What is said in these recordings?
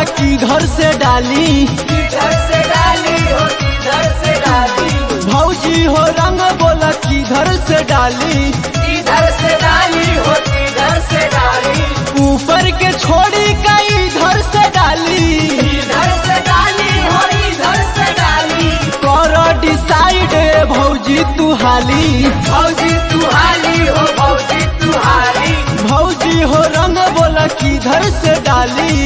किधर से डाली, किधर से डाली हो किधर से डाली, भौजी हो रंग बोला किधर से डाली, किधर से डाली हो किधर से डाली, ऊपर के छोड़ी का इधर से डाली, इधर से डाली हो इधर से डाली, कर डिसाइड भौजी तू हाली, भौजी तू हाली हो भौजी तू हाली, भौजी हो रंग बोला किधर से डाली।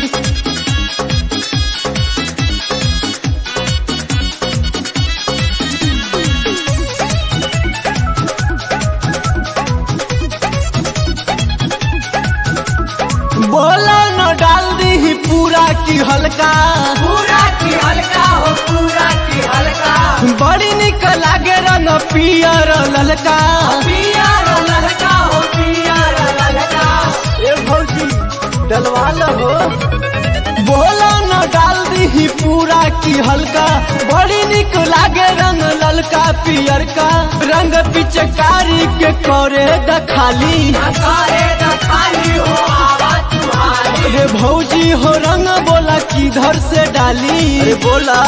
बोला न डाल दी पूरा की हल्का, पूरा की हल्का हो पूरा की हल्का, बड़ी निक लागे रंग पियर ललका। पियर ललका हो पियर ललका, ए भौजी डलवा लो, बोला न डाल दी पूरा की हल्का, बड़ी निक लागे रंग ललका पियर का, रंग पिचकारी के करे दखाली, करे दखाली हो आवाज तुम्हारी, रे भौजी हो रंग बोला किधर से डाली, अरे बोला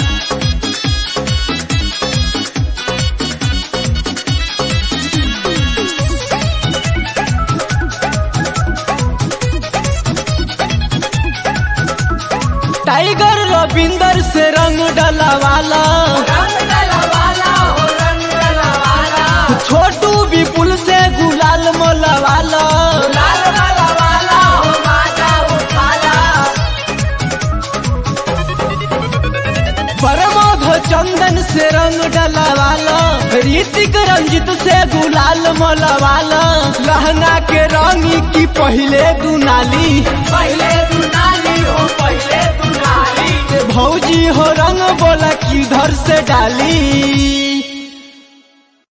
टाइगर रविंदर से रंग डलवाला, रंग डलवाला हो रंग डलवाला, छोटू विपुल से गुलाल मोलवाला, लाल डलवाला हो माता उठाला, प्रमोद चंदन से रंग डलवाला, ऋतिक रंजित से गुलाल मोलवाला, लहंगा के रंगी की पहले दुनाली, पहले दुनाली